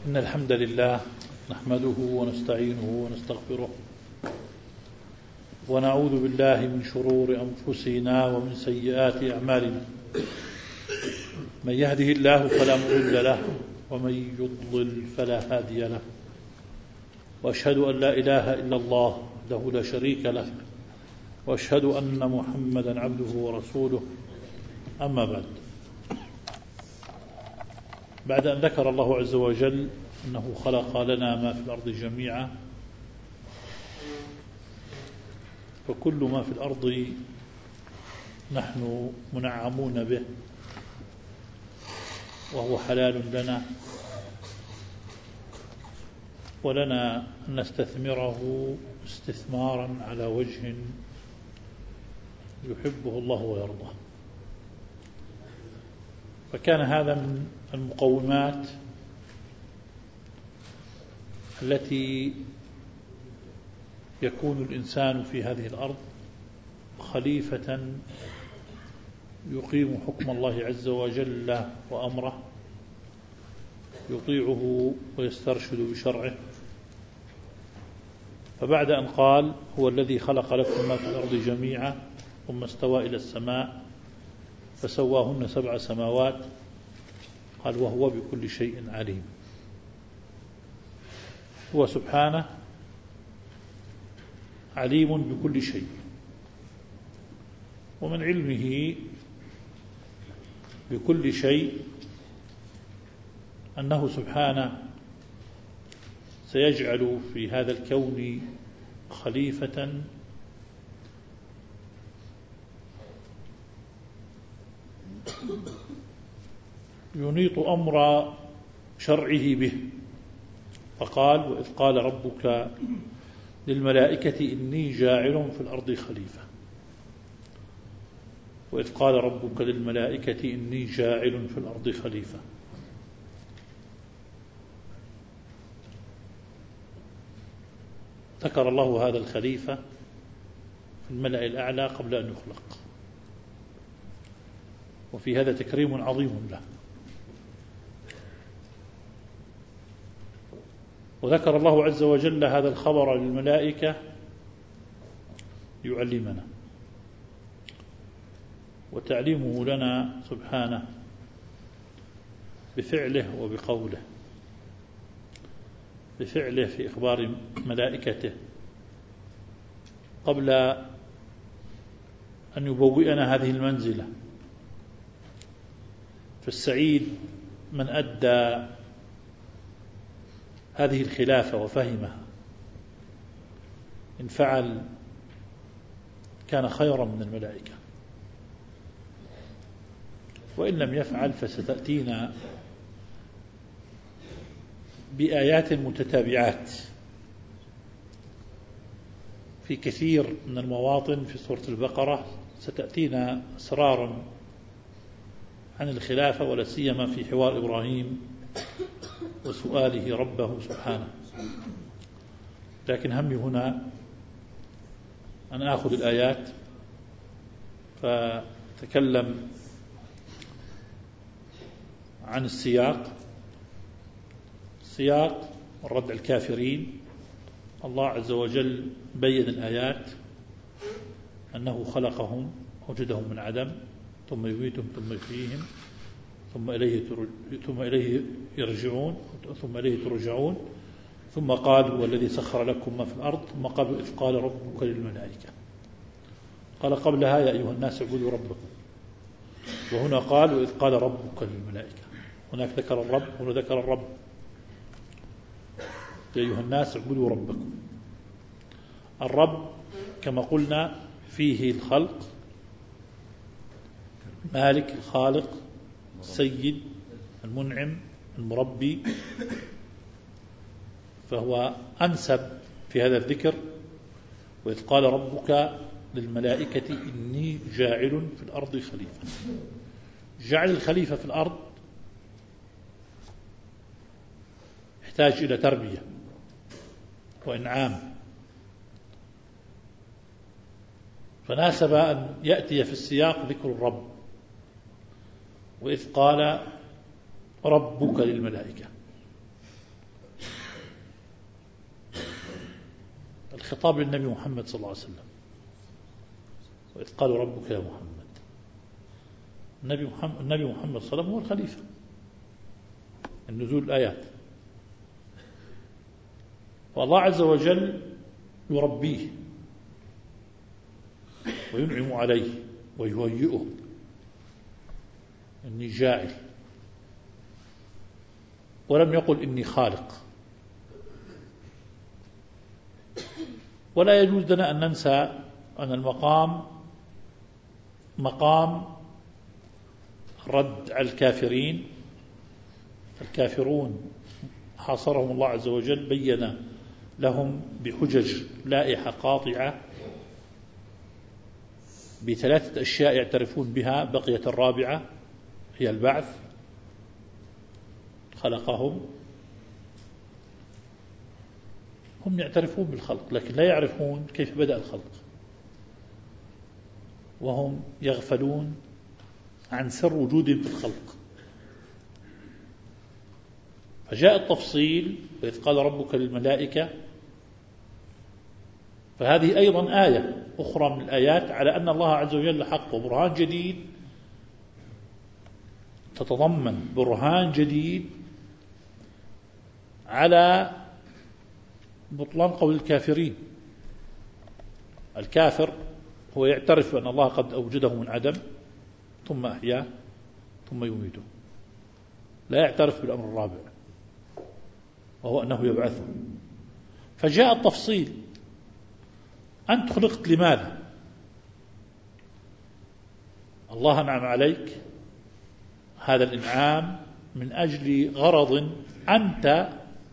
إن الحمد لله نحمده ونستعينه ونستغفره ونعوذ بالله من شرور أنفسنا ومن سيئات أعمالنا. من يهده الله فلا مضل له ومن يضلل فلا هادي له، وأشهد أن لا إله إلا الله وحده لا شريك له، وأشهد أن محمدا عبده ورسوله. أما بعد أن ذكر الله عز وجل أنه خلق لنا ما في الأرض جميعا، فكل ما في الأرض نحن منعمون به وهو حلال لنا، ولنا أن نستثمره استثمارا على وجه يحبه الله ويرضاه. فكان هذا من المقومات التي يكون الإنسان في هذه الأرض خليفة يقيم حكم الله عز وجل وأمره، يطيعه ويسترشد بشرعه. فبعد أن قال هو الذي خلق لكم ما في الأرض جميعا ثم استوى إلى السماء فسواهن 7 سماوات، قال وهو بكل شيء عليم. هو سبحانه عليم بكل شيء، ومن علمه بكل شيء أنه سبحانه سيجعل في هذا الكون خليفة ينيط أمر شرعه به. فقال وإذ قال ربك للملائكة إني جاعل في الأرض خليفة، وإذ قال ربك للملائكة إني جاعل في الأرض خليفة. ذكر الله هذا الخليفة في الملأ الأعلى قبل أن يخلق، وفي هذا تكريم عظيم له. وذكر الله عز وجل هذا الخبر للملائكة ليعلمنا، وتعليمه لنا سبحانه بفعله وبقوله. بفعله في إخبار ملائكته قبل أن يبوئنا هذه المنزلة. فالسعيد من أدى هذه الخلافة وفهمها، إن فعل كان خيرا من الملائكة، وإن لم يفعل فستأتينا بآيات متتابعات في كثير من المواطن في سورة البقرة. ستأتينا أسرار عن الخلافة، ولا سيما في حوار إبراهيم وسؤاله ربه سبحانه. لكن همي هنا أن آخذ الآيات فتكلم عن السياق الرد على الكافرين. الله عز وجل بين الآيات أنه خلقهم، وجدهم من عدم، ثم يميتهم ثم يحييهم ثم إليه يرجعون ثم إليه ترجعون. ثم قال هو الذي سخر لكم ما في الأرض. ثم قال إذ قال ربك للملائكة. قال قبلها يا أيها الناس اعبدوا ربكم، وهنا قال وإذ قال ربك للملائكة. هناك ذكر الرب، هنا ذكر الرب. يا أيها الناس اعبدوا ربكم. الرب كما قلنا فيه الخلق، مالك الخالق السيد المنعم المربي، فهو أنسب في هذا الذكر. وإذ قال ربك للملائكة إني جاعل في الأرض خليفة. جعل الخليفة في الأرض يحتاج إلى تربية وإنعام، فناسب أن يأتي في السياق ذكر الرب. وإذ قال ربك للملائكة، الخطاب للنبي محمد صلى الله عليه وسلم، وإذ قال ربك يا محمد. النبي محمد صلى الله عليه وسلم هو الخليفة، النزول الآيات، والله عز وجل يربيه وينعم عليه ويهيئه. إني جاعل، ولم يقل إني خالق. ولا يجوز لنا أن ننسى أن المقام مقام رد على الكافرين. الكافرون حاصرهم الله عز وجل، بين لهم بحجج لائحة قاطعة بثلاثة أشياء يعترفون بها، بقيت الرابعة هي البعث. خلقهم، هم يعترفون بالخلق لكن لا يعرفون كيف بدأ الخلق، وهم يغفلون عن سر وجودهم في الخلق. فجاء التفصيل، وإذ قال ربك للملائكة، فهذه أيضا آية أخرى من الآيات على أن الله عز وجل حق، وبرهان جديد، تتضمن برهان جديد على بطلان قول الكافرين. الكافر هو يعترف أن الله قد أوجده من عدم ثم أحياه ثم يميته، لا يعترف بالأمر الرابع وهو أنه يبعثه. فجاء التفصيل: أنت خلقت لماذا؟ الله أنعم عليك هذا الإنعام من أجل غرض أنت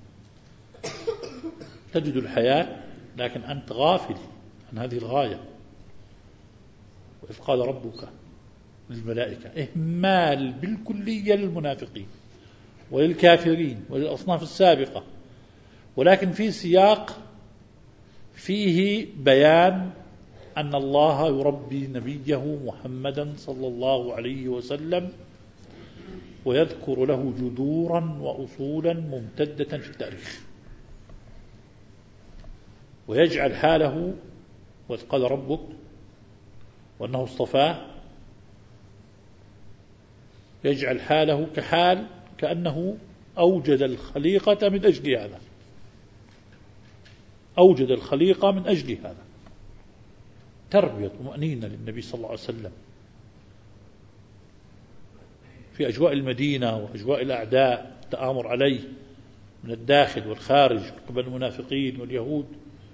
تجد الحياة، لكن أنت غافل عن هذه الغاية. وإذ قال ربك للملائكة، إهمال بالكلية للمنافقين وللكافرين وللأصناف السابقة، ولكن في سياق فيه بيان أن الله يربي نبيه محمدا صلى الله عليه وسلم، ويذكر له جذورا وأصولا ممتدة في التاريخ، ويجعل حاله، وإذ قال ربك، وأنه اصطفاه، يجعل حاله كحال كأنه أوجد الخليقة من أجل هذا، أوجد الخليقة من أجل هذا، تربية طمأنينة للنبي صلى الله عليه وسلم في أجواء المدينة وأجواء الأعداء، التآمر عليه من الداخل والخارج قبل المنافقين واليهود.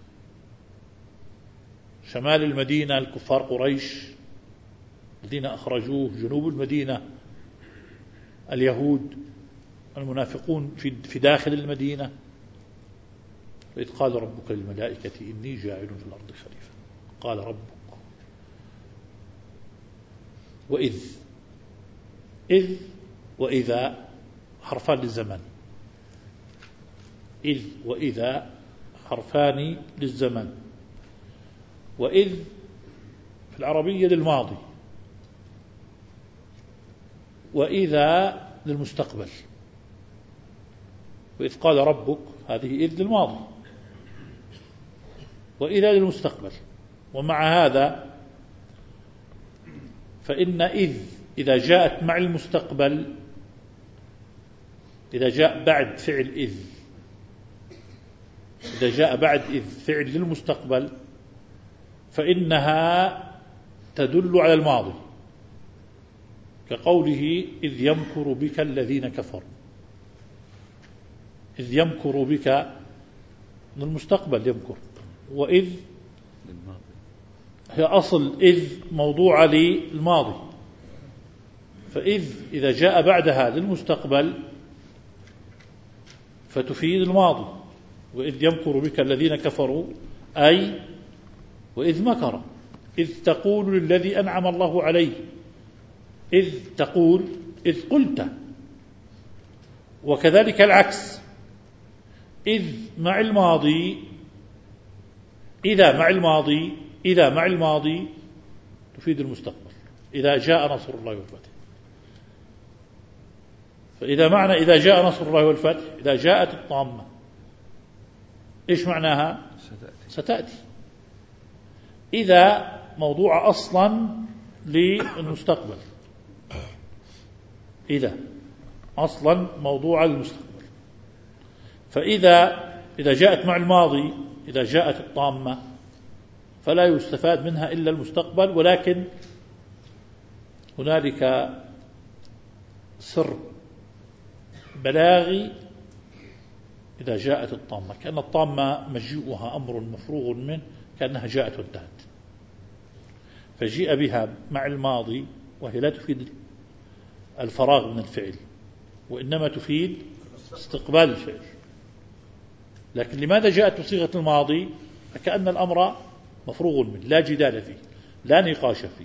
شمال المدينة الكفار قريش الذين أخرجوه، جنوب المدينة اليهود المنافقون في داخل المدينة. وإذ قال ربك للملائكة إني جاعل في الأرض خليفة، قال ربك. إذ وإذا حرفان للزمن، إذ وإذا حرفان للزمن. وإذ في العربية للماضي، وإذا للمستقبل. وإذ قال ربك، هذه إذ للماضي، وإذا للمستقبل. ومع هذا فإن إذا جاءت مع المستقبل، إذا جاء بعد فعل إذا جاء بعد فعل للمستقبل، فإنها تدل على الماضي، كقوله إذ يمكر بك الذين كفروا. إذ يمكر بك للمستقبل يمكر، وإذ هي أصل إذ موضوعة للماضي، إذا جاء بعدها للمستقبل فتفيد الماضي. وإذ يمكر بك الذين كفروا، أي وإذ مكر، إذ تقول للذي أنعم الله عليه، إذ تقول، إذ قلت. وكذلك العكس، إذ مع الماضي، إذا مع الماضي تفيد المستقبل إذا جاء نصر الله والفتح. فإذا معنى إذا جاء نصر الله والفتح، إذا جاءت الطامة، إيش معناها؟ ستأتي. إذا موضوع أصلا للمستقبل، إذا أصلا موضوع المستقبل. فإذا جاءت مع الماضي، إذا جاءت الطامة فلا يستفاد منها إلا المستقبل، ولكن هنالك سر بلاغي إذا جاءت الطامة، كأن الطامة مجيئها أمر مفروغ منه، كأنها جاءت وانتهت، فجيء بها مع الماضي وهي لا تفيد الفراغ من الفعل، وإنما تفيد استقبال الفعل. لكن لماذا جاءت بصيغة الماضي؟ فكأن الأمر مفروغ منه، لا جدال فيه، لا نقاش فيه.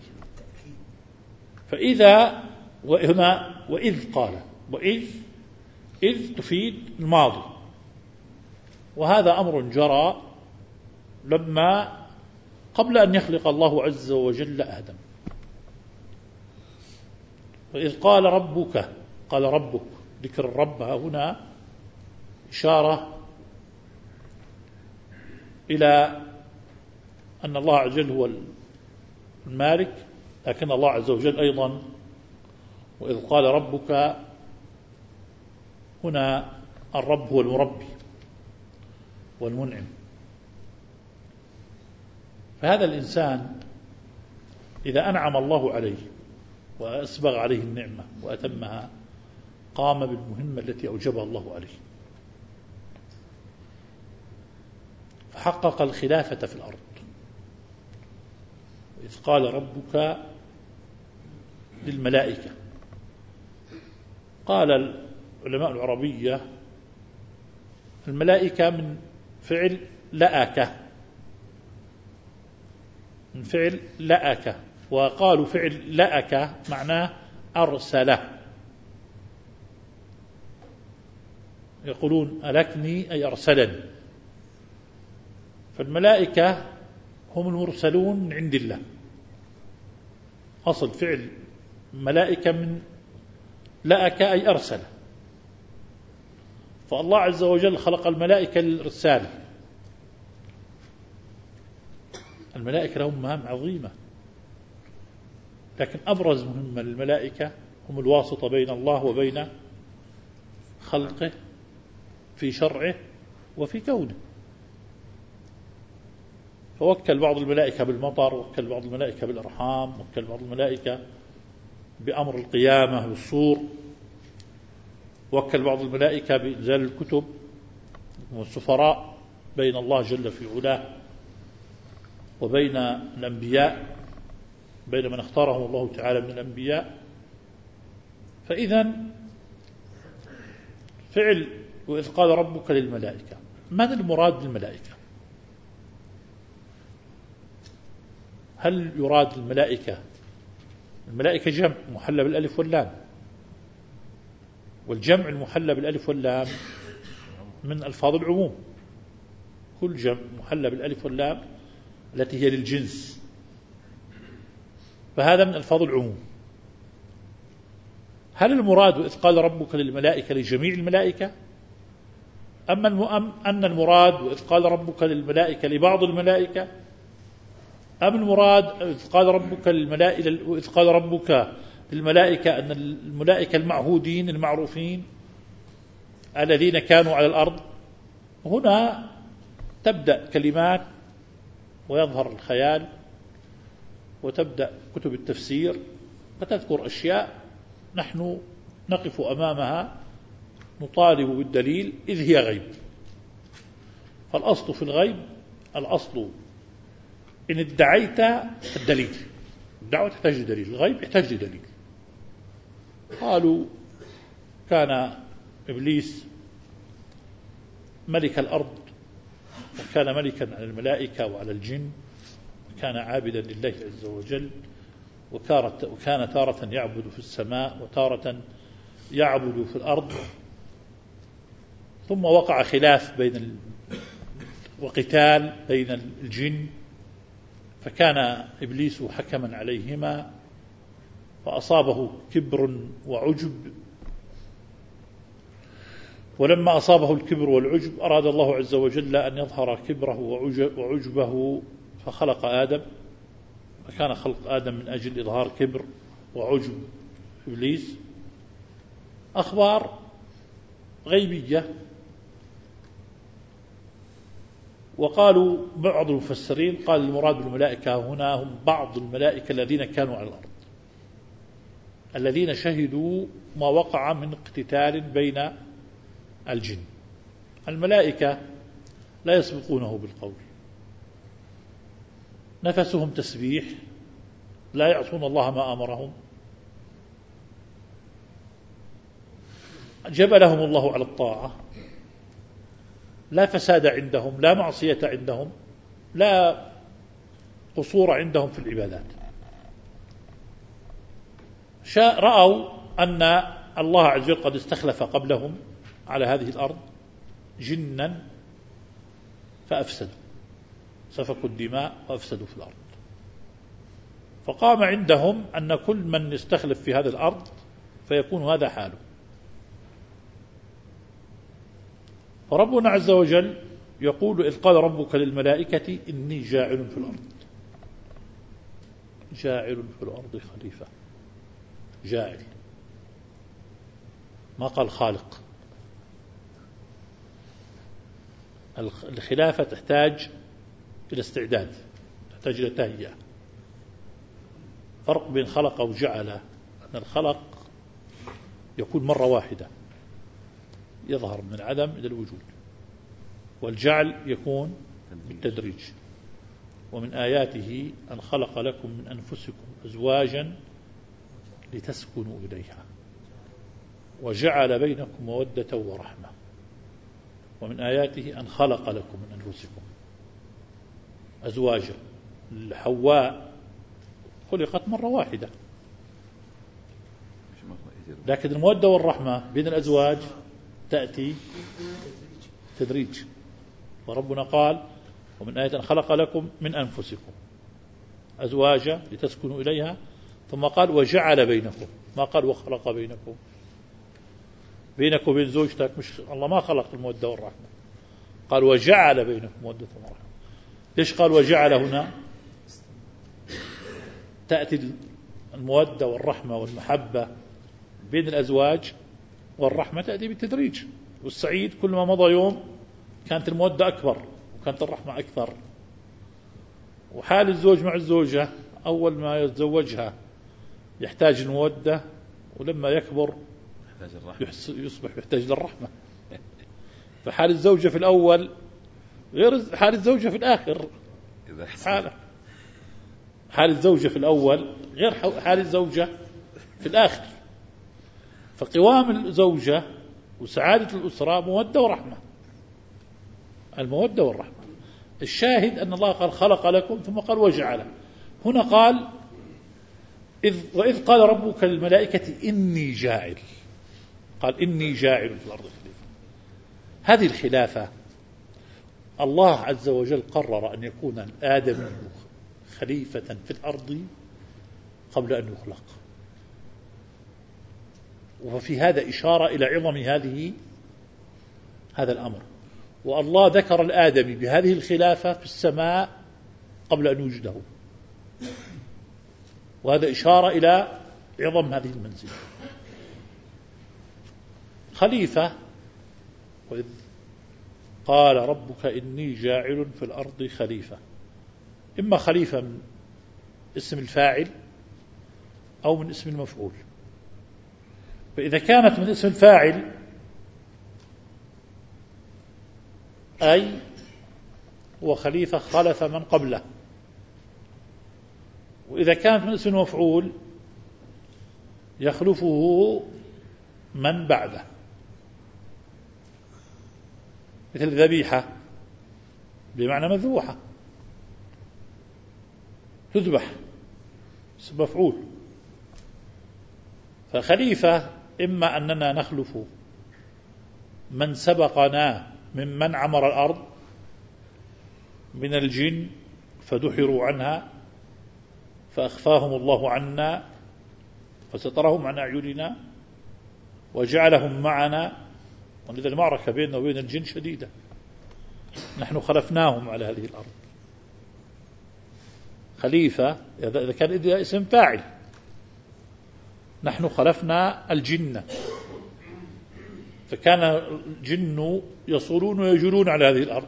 فإذا وهنا وإذ قال، إذ تفيد الماضي، وهذا أمر جرى لما قبل أن يخلق الله عز وجل آدم. وإذ قال ربك، قال ربك، ذكر الرب هنا إشارة إلى أن الله عز وجل هو المالك، لكن الله عز وجل أيضا وإذ قال ربك هنا الرب هو المربي والمنعم. فهذا الإنسان إذا أنعم الله عليه وأسبغ عليه النعمة وأتمها قام بالمهمة التي أوجبها الله عليه، فحقق الخلافة في الأرض. إذ قال ربك للملائكة، قال العلماء العربية الملائكة من فعل لأك، من فعل لأك، وقالوا فعل لأك معناه أرسل، يقولون ألكني أي أرسلني. فالملائكة هم المرسلون من عند الله، أصل فعل ملائكة من لأك أي أرسل. فالله عز وجل خلق الملائكة للرسالة. الملائكة لهم مهام عظيمة، لكن أبرز مهمة للملائكة هم الواسطة بين الله وبين خلقه في شرعه وفي كونه. فوكل بعض الملائكة بالمطر، وكل بعض الملائكة بالأرحام، وكل بعض الملائكة بأمر القيامة بالصور، وكل بعض الملائكة بإنزال الكتب والسفراء بين الله جل في علاه وبين الأنبياء، بين من اختارهم الله تعالى من الأنبياء. فإذا فعل وإذ قال ربك للملائكة، من المراد بالملائكة؟ هل يراد الملائكة؟ الملائكة جمع محلى بالألف واللام، والجمع المحلى بالألف واللام من ألفاظ العموم، كل جمع محلى بالألف واللام التي هي للجنس، فهذا من ألفاظ العموم. هل المراد إذ قال ربك للملائكة لجميع الملائكة، أم أن المراد إذ قال ربك للملائكة لبعض الملائكة، أم المراد إذ قال ربك للملائكة أن الملائكة المعهودين المعروفين الذين كانوا على الأرض؟ هنا تبدأ كلمات ويظهر الخيال، وتبدأ كتب التفسير فتذكر أشياء نحن نقف أمامها نطالب بالدليل إذ هي غيب. فالأصل في الغيب، الأصل إن ادعيت الدليل، الدعوة تحتاج دليل، الغيب يحتاج دليل. قالوا كان إبليس ملك الأرض، وكان ملكا على الملائكة وعلى الجن، وكان عابدا لله عز وجل، وكان تارة يعبد في السماء وتارة يعبد في الأرض. ثم وقع خلاف وقتال بين الجن، فكان إبليس حكما عليهما، فأصابه كبر وعجب، ولما أصابه الكبر والعجب أراد الله عز وجل أن يظهر كبره وعجبه فخلق آدم، فكان خلق آدم من أجل إظهار كبر وعجب إبليس. أخبار غيبية. وقالوا بعض المفسرين قال المراد بالملائكة هنا هم بعض الملائكة الذين كانوا على الأرض، الذين شهدوا ما وقع من اقتتال بين الجن. الملائكة لا يسبقونه بالقول، نفسهم تسبيح، لا يعصون الله ما أمرهم، جبلهم الله على الطاعة، لا فساد عندهم، لا معصية عندهم، لا قصور عندهم في العبادات. رأوا أن الله عز وجل قد استخلف قبلهم على هذه الأرض جنا فأفسدوا، سفكوا الدماء وأفسدوا في الأرض. فقام عندهم أن كل من يستخلف في هذه الأرض فيكون هذا حاله. فربنا عز وجل يقول إذ قال ربك للملائكة إني جاعل في الأرض، جاعل في الأرض خليفة، جاعل، ما قال خالق. الخلافة تحتاج إلى استعداد، تحتاج إلى تهيئة. فرق بين خلق وجعل، أن الخلق يكون مرة واحدة يظهر من العدم إلى الوجود، والجعل يكون بالتدريج. ومن آياته أن خلق لكم من أنفسكم أزواجا لتسكنوا إليها وجعل بينكم مودة ورحمة. ومن آياته أن خلق لكم من أنفسكم أزواجا. حواء خلقت مرة واحدة، لكن المودة والرحمة بين الأزواج تأتي تدريج. وربنا قال ومن آية خلق لكم من أنفسكم أزواجا لتسكنوا إليها، ثم قال وجعل بينكم، ما قال وخلق بينكم. بينك وبين زوجتك، مش الله ما خلق المودة والرحمة، قال وجعل بينكم مودة ورحمة. ليش قال وجعل هنا؟ تأتي المودة والرحمة والمحبة بين الأزواج، والرحمة تأتي بالتدريج. والسعيد كل ما مضى يوم كانت المودة أكبر وكانت الرحمة أكثر. وحال الزوج مع الزوجة أول ما يتزوجها يحتاج المودة، ولما يكبر يصبح يحتاج للرحمة. فحال الزوجة في الأول غير حال الزوجة في الآخر. حال الزوجة في الأول غير حال الزوجة في الآخر. فقوام الزوجة وسعادة الأسرة مودة ورحمة، المودة والرحمة. الشاهد أن الله قال خلق لكم ثم قال وجعل. هنا قال وإذ قال ربك للملائكة إني جاعل، قال إني جاعل في الأرض خليفة. هذه الخلافة الله عز وجل قرر أن يكون آدم خليفة في الأرض قبل أن يخلق. وفي هذا إشارة إلى عظم هذا الأمر. والله ذكر الآدمي بهذه الخلافة في السماء قبل أن يوجده، وهذا إشارة إلى عظم هذه المنزلة. خليفة، وإذ قال ربك إني جاعل في الأرض خليفة، إما خليفة من اسم الفاعل أو من اسم المفعول. فإذا كانت من اسم الفاعل أي وخليفة خلف من قبله، وإذا كانت من اسم المفعول يخلفه من بعده. مثل ذبيحة بمعنى مذبوحة، تذبح، اسم مفعول. فخليفة إما أننا نخلف من سبقنا ممن عمر الأرض من الجن فدحروا عنها فأخفاهم الله عنا فسترهم عن أعيننا وجعلهم معنا ولذا المعركة بيننا وبين الجن شديدة. نحن خلفناهم على هذه الأرض. خليفة إذا كان إذا اسم فاعل، نحن خلفنا الجن، فكان الجن يصولون ويجولون على هذه الأرض،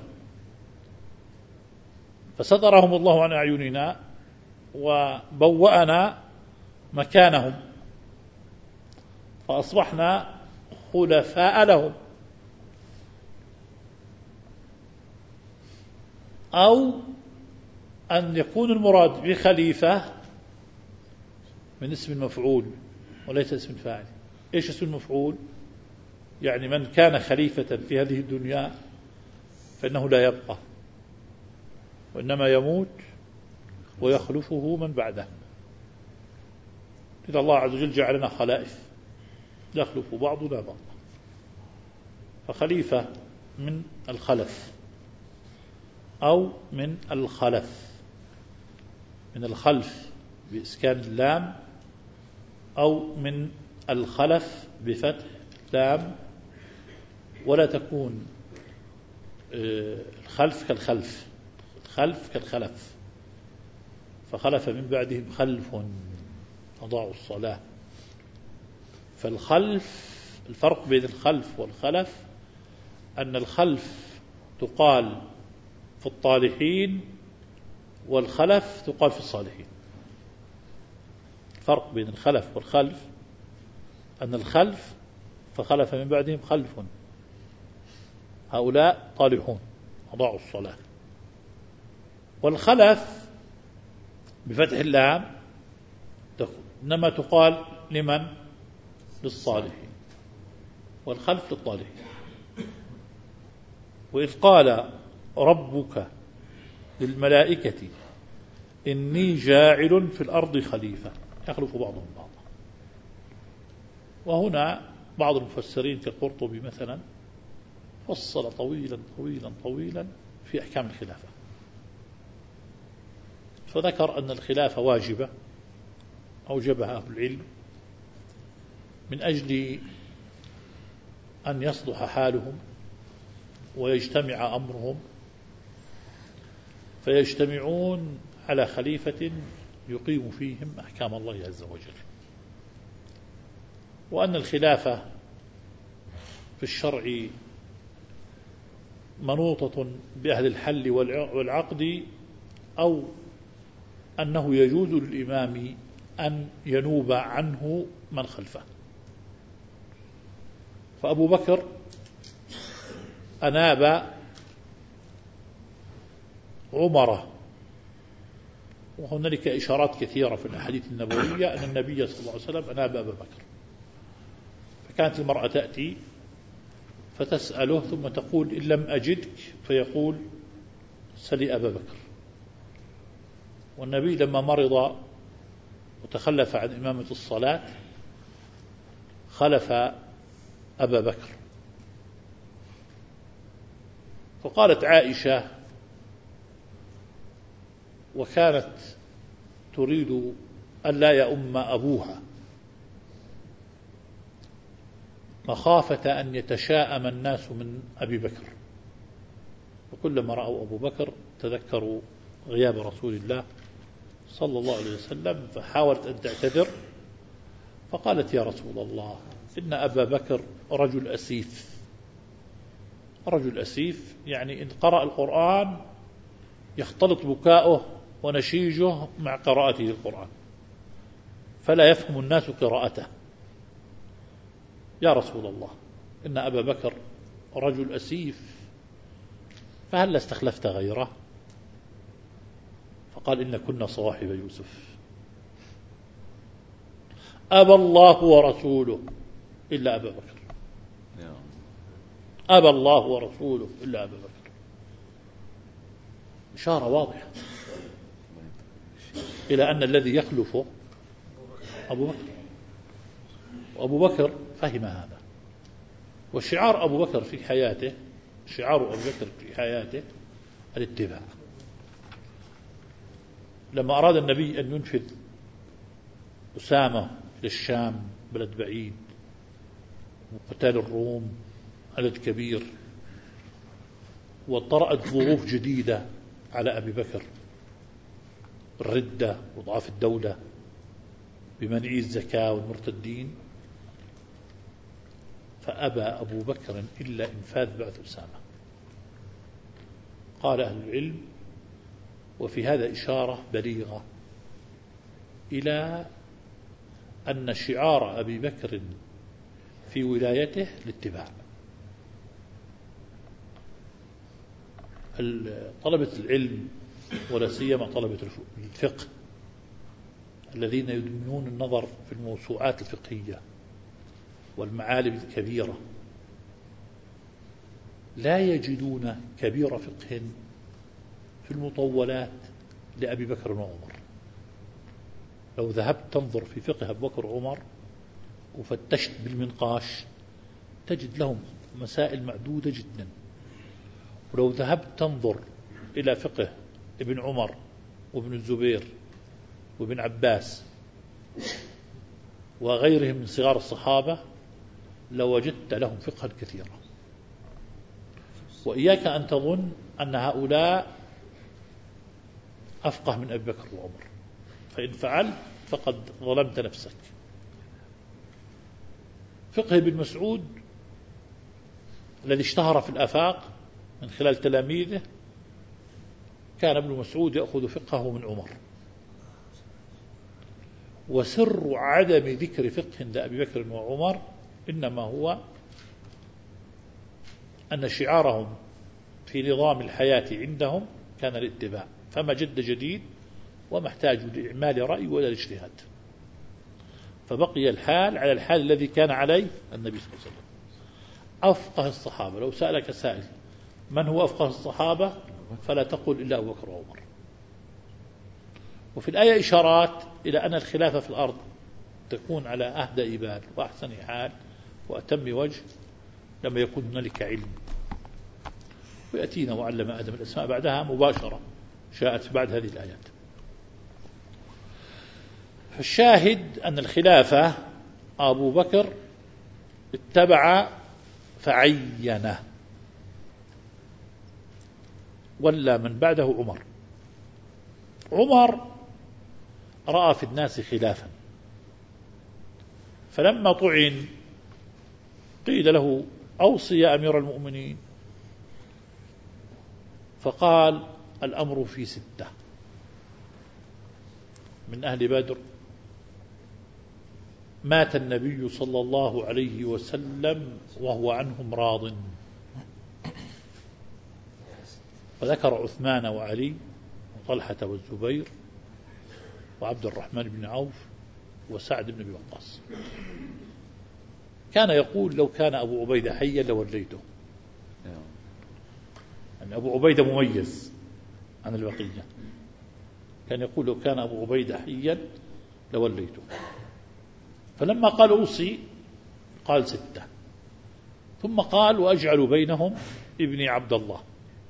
فسترهم الله عن أعيننا وبوأنا مكانهم، فأصبحنا خلفاء لهم. أو أن يكون المراد بخليفة من اسم المفعول وليس اسم الفاعل. إيش اسم المفعول؟ يعني من كان خليفة في هذه الدنيا فإنه لا يبقى، وإنما يموت ويخلفه من بعده. إذا الله عز وجل جعلنا خلائف يخلف بعضنا بعض، فخليفة من الخلف أو من الخلف، من الخلف بإسكان اللام، أو من الخلف بفتح لام، ولا تكون الخلف كالخلف، الخلف كالخلف، فخلف من بعدهم خلف أضاعوا الصلاة. فالخلف، الفرق بين الخلف والخلف أن الخلف تقال في الطالحين والخلف تقال في الصالحين. الفرق بين الخلف والخلف أن الخلف فخلف من بعدهم خلف، هؤلاء طالحون أضاعوا الصلاة. والخلف بفتح اللام إنما تقال لمن؟ للصالحين، والخلف للطالحين. وإذ قال ربك للملائكة إني جاعل في الأرض خليفة يخلف بعضهم بعضا. وهنا بعض المفسرين كالقرطبي مثلا فصل طويلا طويلا طويلا في أحكام الخلافة، فذكر أن الخلافة واجبة أوجبها أهل العلم من أجل أن يصلح حالهم ويجتمع أمرهم، فيجتمعون على خليفة يقيم فيهم أحكام الله عز وجل. وأن الخلافة في الشرع منوطة بأهل الحل والعقد، أو أنه يجوز للإمام أن ينوب عنه من خلفه. فأبو بكر أناب عمر، وهنالك إشارات كثيرة في الأحاديث النبوية أن النبي صلى الله عليه وسلم أناب أبا بكر. فكانت المرأة تأتي فتسأله ثم تقول إن لم أجدك، فيقول سلي أبا بكر. والنبي لما مرض وتخلف عن إمامة الصلاة خلف أبا بكر. فقالت عائشة وكانت تريد أن لا يؤم أبوها مخافة أن يتشاءم الناس من أبي بكر، وكلما رأوا أبو بكر تذكروا غياب رسول الله صلى الله عليه وسلم، فحاولت أن تعتذر، فقالت يا رسول الله إن أبا بكر رجل أسيف. رجل أسيف يعني إن قرأ القرآن يختلط بكاؤه ونشيجه مع قراءته القرآن، فلا يفهم الناس قراءته. يا رسول الله إن أبا بكر رجل أسيف، فهل استخلفت غيره؟ فقال إن كنا صواحب يوسف، أبى الله ورسوله إلا أبا بكر، أبى الله ورسوله إلا أبا بكر. إشارة واضحة إلى أن الذي يخلفه أبو بكر، وأبو بكر فهم هذا. وشعار أبو بكر في حياته، شعار أبو بكر في حياته الاتباع. لما أراد النبي أن ينفذ أسامة إلى الشام بلد بعيد وقتال الروم عدد كبير، وطرأت ظروف جديدة على أبي بكر، الردة وضعف الدولة بمنع الزكاة والمرتدين، فأبى أبو بكر إلا إنفاذ بعث أسامة. قال أهل العلم: وفي هذا إشارة بليغة إلى أن شعار أبي بكر في ولايته الاتباع. طلبة العلم ولا سيما طلبة الفقه الذين يدمنون النظر في الموسوعات الفقهية والمعالم الكبيرة لا يجدون كبير فقه في المطولات لأبي بكر وعمر. لو ذهبت تنظر في فقه أبي بكر وعمر وفتشت بالمنقاش تجد لهم مسائل معدودة جدا. ولو ذهبت تنظر إلى فقه ابن عمر وابن الزبير وابن عباس وغيرهم من صغار الصحابة لوجدت لهم فقها كثيرا. وإياك أن تظن أن هؤلاء أفقه من أبي بكر وعمر، فإن فعلت فقد ظلمت نفسك. فقه ابن مسعود الذي اشتهر في الآفاق من خلال تلاميذه، كان ابن مسعود يأخذ فقهه من عمر. وسر عدم ذكر فقه لأبي بكر وعمر إنما هو أن شعارهم في نظام الحياة عندهم كان الاتباع، فما جد جديد وما احتاجوا لإعمال رأي ولا الاجتهاد، فبقي الحال على الحال الذي كان عليه النبي صلى الله عليه وسلم. أفقه الصحابة، لو سألك سائل من هو أفقه الصحابة فلا تقل إلا أبو بكر وعمر. وفي الآية إشارات إلى أن الخلافة في الأرض تكون على أهدى بال وأحسن حال وأتم وجه لما يكون هنالك علم. ويأتينا وعلم آدم الأسماء بعدها مباشرة، جاءت بعد هذه الآيات. فالشاهد أن الخلافة أبو بكر اتبع فعينه، ولا من بعده عمر. عمر رأى في الناس خلافا، فلما طعن قيل له أوصي يا أمير المؤمنين، فقال الأمر في 6 من أهل بدر مات النبي صلى الله عليه وسلم وهو عنهم راض. وذكر عثمان وعلي وطلحة والزبير وعبد الرحمن بن عوف وسعد بن أبي وقاص. كان يقول لو كان أبو عبيدة حيا لوليته. يعني أبو عبيدة مميز عن البقية، كان يقول لو كان أبو عبيدة حيا لوليته. فلما قال أوصي قال 6، ثم قال وأجعل بينهم ابني عبد الله.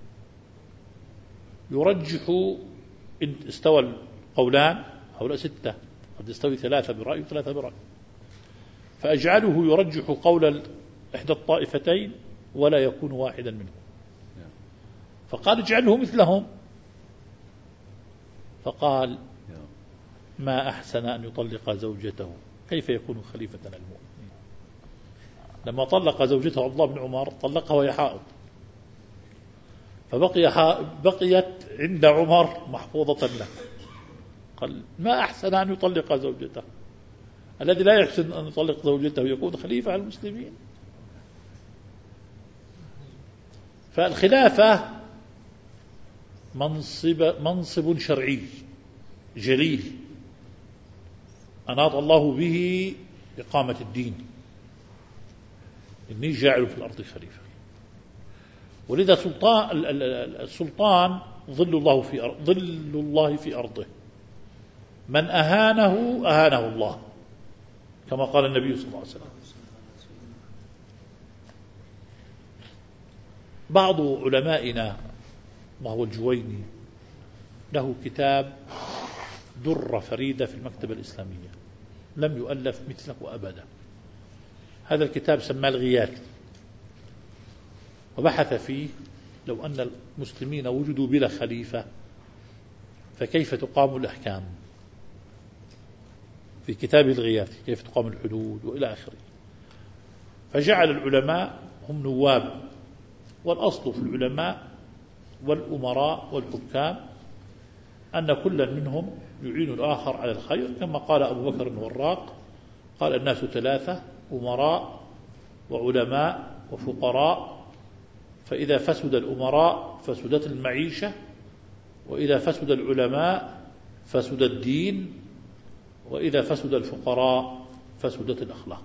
يرجح إن استوى القولان هؤلاء 6، قد يستوي 3 برأي و3 برأي، فأجعله يرجح قول إحدى الطائفتين ولا يكون واحدا منهم. فقال اجعله مثلهم، فقال ما أحسن أن يطلق زوجته، كيف يكون خليفة المؤمنين؟ لما طلق زوجته عبد الله بن عمر طلقها وهي حائض، فبقيت عند عمر محفوظة له. قال ما أحسن أن يطلق زوجته، الذي لا يحسن أن يطلق زوجته يكون خليفة على المسلمين. فالخلافة منصب شرعي جليل أناط الله به إقامة الدين، إني جاعل في الأرض خليفة. ولذا السلطان ظل الله في أرضه، من أهانه الله، كما قال النبي صلى الله عليه وسلم. بعض علمائنا وهو الجويني له كتاب درة فريدة في المكتبة الإسلامية لم يؤلف مثله أبدا. هذا الكتاب سماه الغياث، وبحث فيه لو أن المسلمين وجدوا بلا خليفة فكيف تقام الأحكام، في كتاب الغياث كيف تقام الحدود وإلى آخره. فجعل العلماء هم نواب، والأصل في العلماء والأمراء والحكام أن كل منهم يعين الآخر على الخير، كما قال أبو بكر الوراق قال الناس ثلاثة: أمراء وعلماء وفقراء، فإذا فسد الأمراء فسدت المعيشة، وإذا فسد العلماء فسد الدين، وإذا فسد الفقراء فسدت الأخلاق.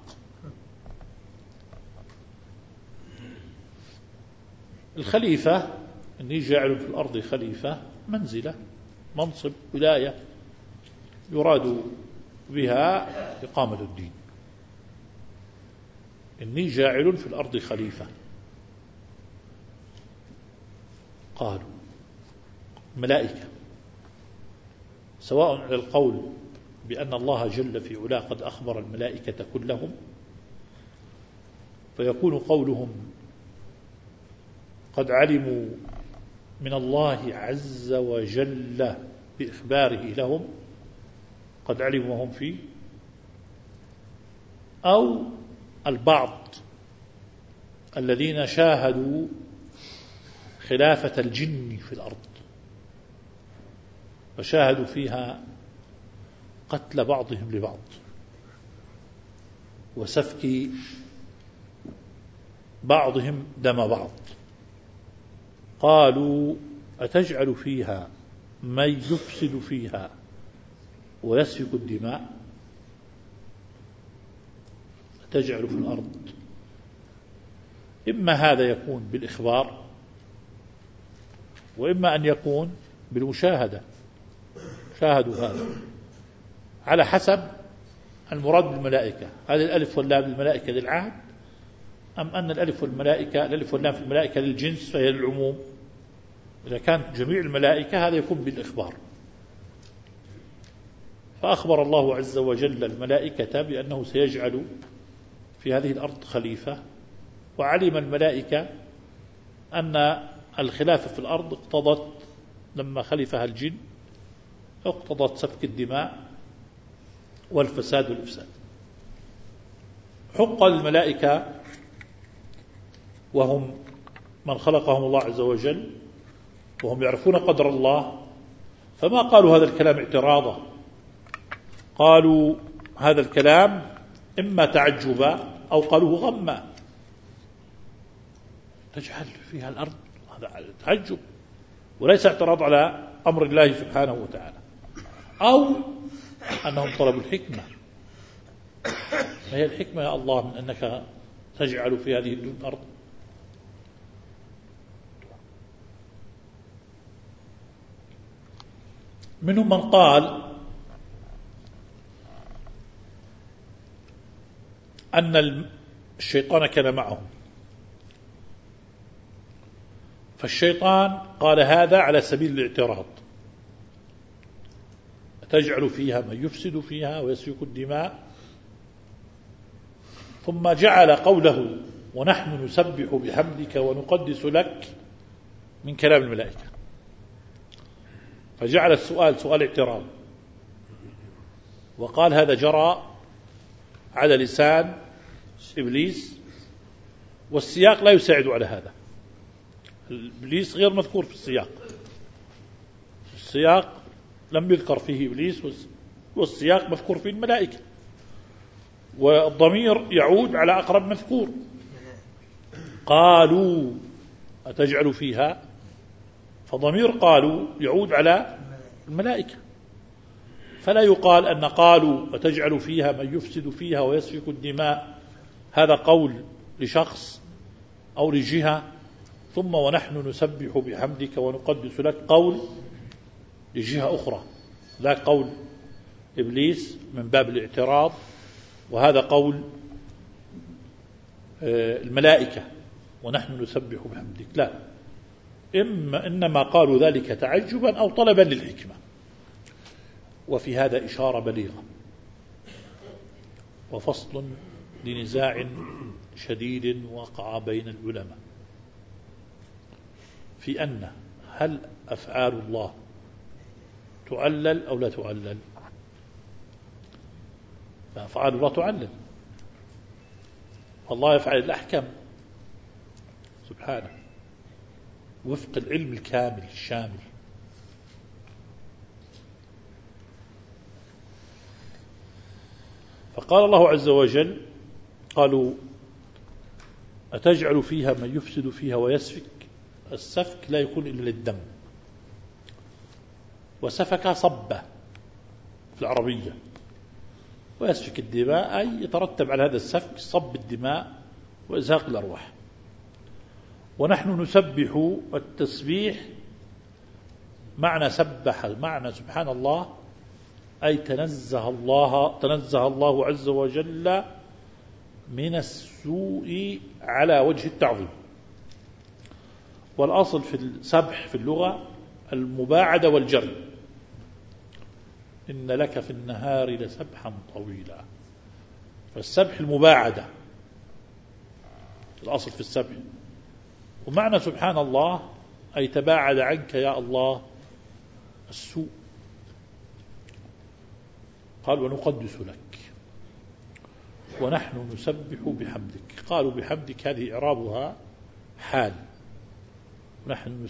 الخليفة إني جاعل في الأرض خليفة منزلة، منصب، ولاية يراد بها إقامة الدين. إني جاعل في الأرض خليفة. قالوا ملائكة، سواء على القول بأن الله جل في علاه قد أخبر الملائكة كلهم، فيكون قولهم قد علموا من الله عز وجل بإخباره لهم، قد علموا وهم فيه، أو البعض الذين شاهدوا خلافة الجن في الأرض وشاهدوا فيها قتل بعضهم لبعض وسفك بعضهم دم بعض. قالوا أتجعل فيها من يفسد فيها ويسفك الدماء؟ أتجعل في الأرض، إما هذا يكون بالإخبار، وإما أن يكون بالمشاهدة، شاهدوا هذا على حسب المراد بالملائكة. هذه الألف واللام للملائكة للعهد، أم أن الألف واللام في الملائكة للجنس فهي للعموم؟ إذا كانت جميع الملائكة هذا يكون بالإخبار. فأخبر الله عز وجل الملائكة بأنه سيجعل في هذه الأرض خليفة، وعلم الملائكة أن الخلافة في الأرض اقتضت لما خلفها الجن اقتضت سفك الدماء والفساد والإفساد. حق الملائكة وهم من خلقهم الله عز وجل وهم يعرفون قدر الله، فما قالوا هذا الكلام اعتراضا، قالوا هذا الكلام إما تعجبا أو قالوه غما. تجعل فيها الأرض، هذا تعجب وليس اعتراض على أمر الله سبحانه وتعالى، أو أنهم طلبوا الحكمة. ما هي الحكمة يا الله من أنك تجعل في هذه الأرض؟ منهم من قال أن الشيطان كان معهم، فالشيطان قال هذا على سبيل الاعتراض: تجعل فيها من يفسد فيها ويسفك الدماء، ثم جعل قوله ونحن نسبح بحمدك ونقدس لك من كلام الملائكة، فجعل السؤال سؤال اعتراض، وقال هذا جرى على لسان إبليس، والسياق لا يساعد على هذا. إبليس غير مذكور في السياق، السياق لم يذكر فيه إبليس، والسياق مذكور فيه الملائكة، والضمير يعود على أقرب مذكور. قالوا أتجعل فيها، فضمير قالوا يعود على الملائكة، فلا يقال أن قالوا أتجعل فيها من يفسد فيها ويسفك الدماء هذا قول لشخص أو لجهة، ثم ونحن نسبح بحمدك ونقدس لك قول لجهة أخرى. ذا قول إبليس من باب الاعتراض، وهذا قول الملائكة ونحن نسبح بحمدك. لا، إنما قالوا ذلك تعجبا أو طلبا للحكمة. وفي هذا إشارة بليغة وفصل لنزاع شديد وقع بين العلماء. في أن هل أفعال الله تعلل أو لا تعلل؟ فأفعال الله تعلل، الله يفعل الأحكام سبحانه وفق العلم الكامل الشامل. فقال الله عز وجل: قالوا أتجعل فيها من يفسد فيها ويسفك. السفك لا يكون إلا للدم، وسفك صبة في العربية، ويسفك الدماء أي يترتب على هذا السفك صب الدماء وإزهاق الأرواح. ونحن نسبح التسبيح معنى سبح، معنى سبحان الله أي تنزه الله عز وجل من السوء على وجه التعظيم. والأصل في السبح في اللغة المباعدة والجر. إن لك في النهار لسبحا طويلا، فالسبح المباعدة الأصل في السبح. ومعنى سبحان الله أي تباعد عنك يا الله السوء. قال: ونقدس لك ونحن نسبح بحمدك. قالوا بحمدك هذه إعرابها حال، نحن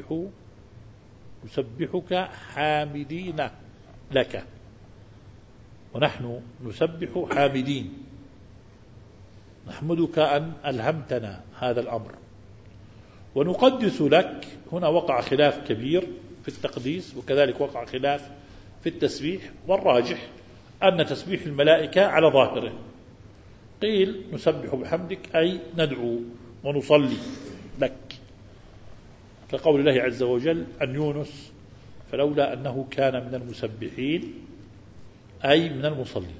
نسبحك حامدين لك، ونحن نسبح حامدين نحمدك أن ألهمتنا هذا الأمر. ونقدس لك هنا وقع خلاف كبير في التقديس، وكذلك وقع خلاف في التسبيح، والراجح أن تسبيح الملائكة على ظاهره. قيل نسبح بحمدك أي ندعو ونصلي لك، كقول الله عز وجل عن يونس: فلولا أنه كان من المسبحين أي من المصلين.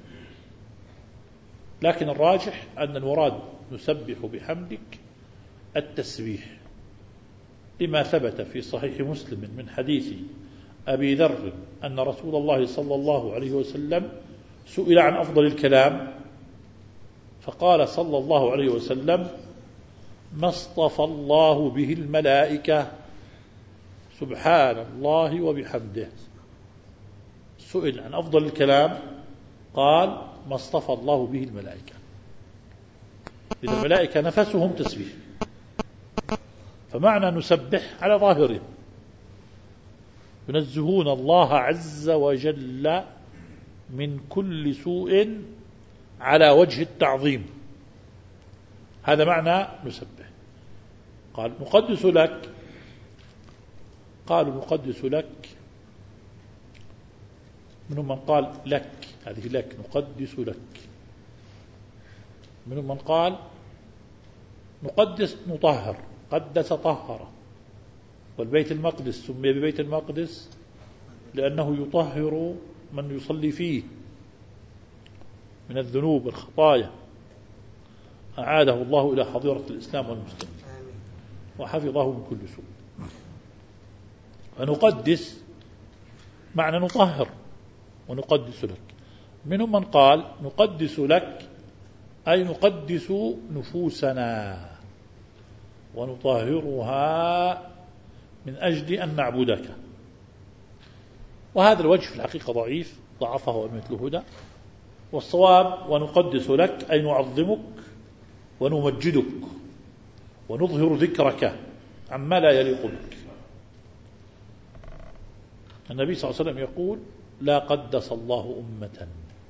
لكن الراجح أن المراد نسبح بحمدك التسبيح، لما ثبت في صحيح مسلم من حديث أبي ذر أن رسول الله صلى الله عليه وسلم سئل عن أفضل الكلام فقال صلى الله عليه وسلم: ما اصطفى الله به الملائكة سبحان الله وبحمده. سئل عن أفضل الكلام قال: ما اصطفى الله به الملائكة. إذا الملائكة نفسهم تسبيح، فمعنى نسبح على ظاهره ينزهون الله عز وجل من كل سوء على وجه التعظيم. هذا معنى نسبح. قال: نقدس لك. قالوا نقدس لك، منهم من قال لك، هذه لك، نقدس لك. منهم من قال نقدس نطهر، قدس طهر. والبيت المقدس سمي ببيت المقدس لأنه يطهر من يصلي فيه من الذنوب والخطايا، أعاده الله إلى حضيرة الإسلام والمسلمين وحفظه من كل سوء. فنقدس معنى نطهر ونقدس لك. منهم من قال نقدس لك أي نقدس نفوسنا ونطهرها من أجل أن نعبدك. وهذا الوجه في الحقيقة ضعيف، ضعفه أئمة الهدى. والصواب ونقدس لك أي نعظمك ونمجدك ونظهر ذكرك عما لا يليق بك. النبي صلى الله عليه وسلم يقول: لا قدس الله أمة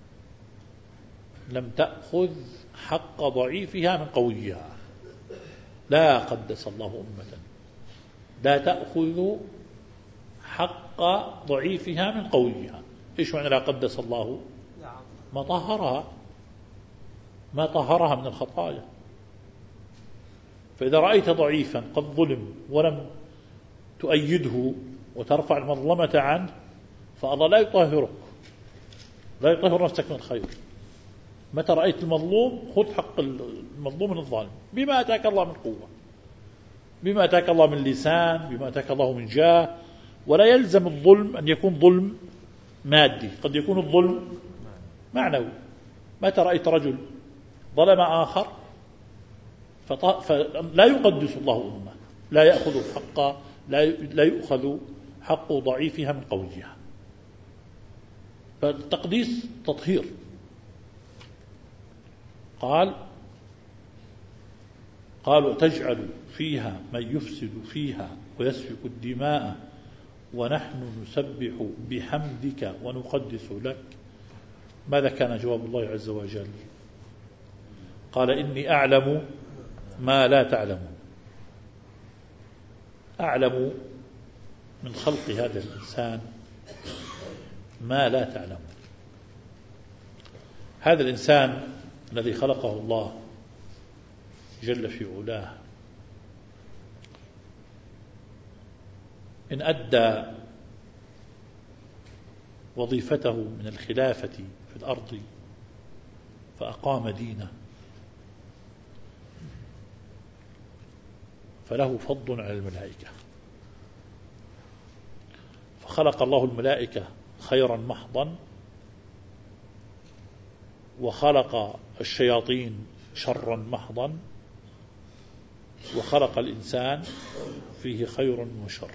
لم تأخذ حق ضعيفها من قويها. لا قدس الله أمة لا تأخذ حق ضعيفها من قويها. إيش معنى لا قدس الله؟ ما طهرها من الخطايا. فإذا رأيت ضعيفا قد ظلم ولم تؤيده وترفع المظلمة عنه فالله لا يطهرك، لا يطهر نفسك من الخير. متى رأيت المظلوم خذ حق المظلوم من الظالم بما أتاك الله من قوة، بما أتاك الله من لسان، بما أتاك الله من جاه. ولا يلزم الظلم أن يكون ظلم مادي، قد يكون الظلم معنوي. متى رأيت رجل ظلم آخر فلا يقدس الله أمة، لا يأخذ حق لا يؤخذ حق ضعيفها من قويها. فالتقديس تطهير. قالوا تجعل فيها من يفسد فيها ويسفك الدماء ونحن نسبح بحمدك ونقدس لك. ماذا كان جواب الله عز وجل؟ قال إني أعلم ما لا تعلمون. أعلم من خلق هذا الإنسان ما لا تعلمون. هذا الإنسان الذي خلقه الله جل في علاه إن أدى وظيفته من الخلافة في الأرض فأقام دينه فله فضل على الملائكة. فخلق الله الملائكة خيرا محضا، وخلق الشياطين شرا محضا، وخلق الإنسان فيه خير وشر.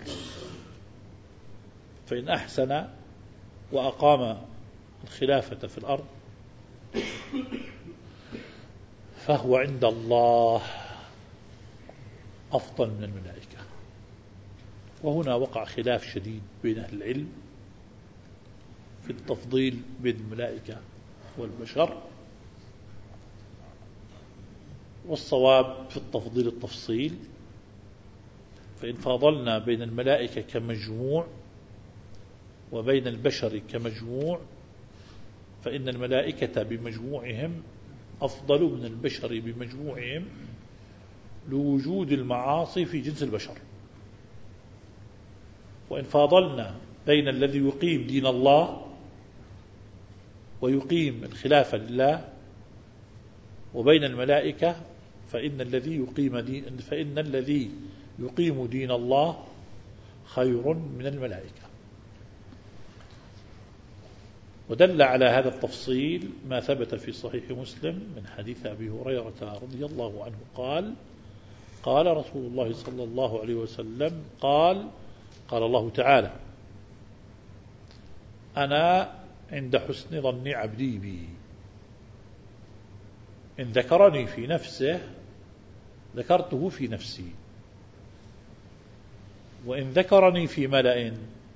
فإن أحسن وأقام الخلافة في الأرض فهو عند الله أفضل من الملائكة. وهنا وقع خلاف شديد بين أهل العلم في التفضيل بين الملائكة والبشر، والصواب في التفضيل التفصيل. فإن فاضلنا بين الملائكة كمجموع وبين البشر كمجموع فإن الملائكة بمجموعهم أفضل من البشر بمجموعهم لوجود المعاصي في جنس البشر. وإن فاضلنا بين الذي يقيم دين الله ويقيم الخلافة لله وبين الملائكة فإن الذي يقيم دين الله خير من الملائكة. ودل على هذا التفصيل ما ثبت في صحيح مسلم من حديث أبي هريرة رضي الله عنه قال رسول الله صلى الله عليه وسلم قال الله تعالى: أنا عند حسن ظن عبدي بي، إن ذكرني في نفسه ذكرته في نفسي، وإن ذكرني في ملأ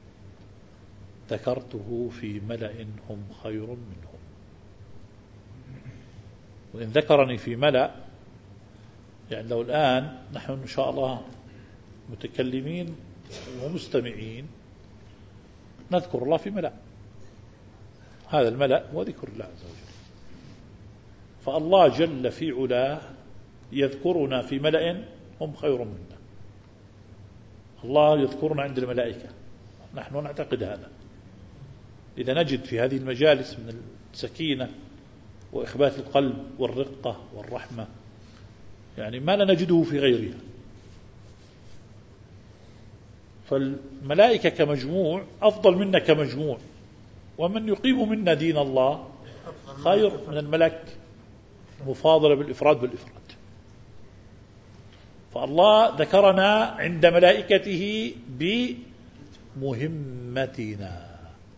ذكرته في ملأ هم خير منهم. وإن ذكرني في ملأ يعني لو الآن نحن إن شاء الله متكلمين ومستمعين نذكر الله في ملأ، هذا الملأ هو ذكر الله عز وجل. فالله جل في علاه يذكرنا في ملأ هم خير منا. الله يذكرنا عند الملائكة، نحن نعتقد هذا. إذا نجد في هذه المجالس من السكينة وإخبات القلب والرقة والرحمة يعني ما لا نجده في غيرها. فالملائكة كمجموع أفضل منا كمجموع، ومن يقيم منا دين الله خير من الملك، مفاضلة بالإفراد. فالله ذكرنا عند ملائكته بمهمتنا،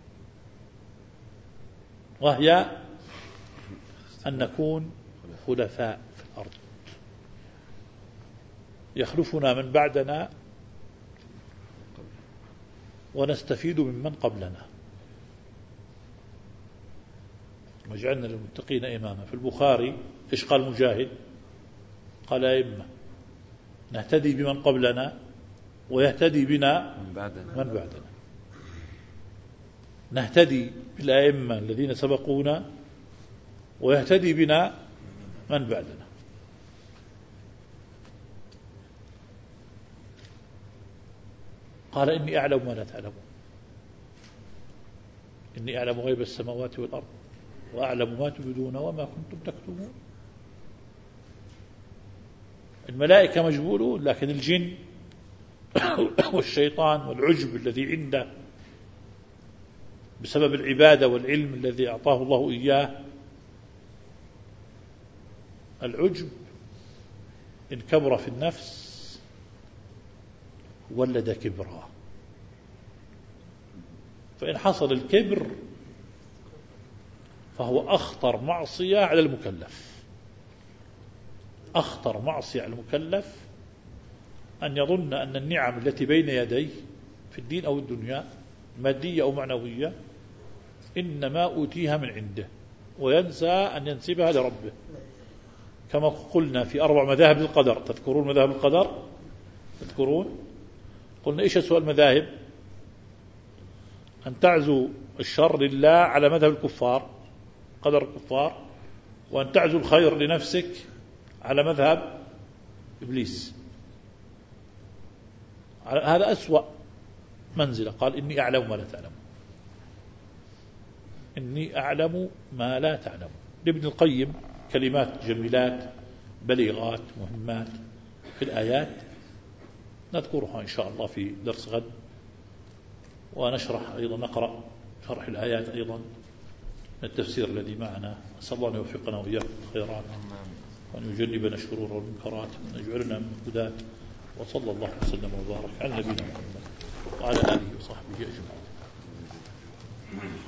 وهي أن نكون خلفاء في الأرض، يخلفنا من بعدنا ونستفيد ممن قبلنا. وجعلنا للمتقين إماما. في البخاري إيش قال مجاهد؟ قال أئمة نهتدي بمن قبلنا ويهتدي بنا من بعدنا. نهتدي بالأئمة الذين سبقونا ويهتدي بنا من بعدنا. قال إني أعلم ما لا تعلمون، إني أعلم غيب السماوات والأرض وأعلم ما تبدون وما كنتم تكتمون. الملائكة مجبولون، لكن الجن والشيطان والعجب الذي عنده بسبب العبادة والعلم الذي أعطاه الله إياه، العجب إن كبر في النفس ولد كبرا. فإن حصل الكبر فهو أخطر معصية على المكلف. أخطر معصية على المكلف أن يظن أن النعم التي بين يديه في الدين أو الدنيا مادية أو معنوية إنما أوتيها من عنده، وينسى أن ينسبها لربه. كما قلنا في 4 مذاهب للقدر. تذكرون مذاهب القدر؟ تذكرون؟ قلنا إيش أسوأ المذاهب؟ أن تعزو الشر لله على مذهب الكفار، قدر الكفار، وأن تعزو الخير لنفسك على مذهب إبليس. هذا أسوأ منزلة. قال إني أعلم ما لا تعلم، إني أعلم ما لا تعلم. لابن القيم كلمات جميلات بليغات مهمات في الآيات نذكرها إن شاء الله في درس غد، ونشرح أيضا نقرأ شرح الآيات أيضا من التفسير الذي معنا. أسأل الله أن يوفقنا وإياكم الخيرات، وأن يجنبنا الشرور والمنكرات، وأن يجعلنا من الهداة. وصلى الله وسلم وبارك على نبينا محمد وعلى آله وصحبه أجمعين.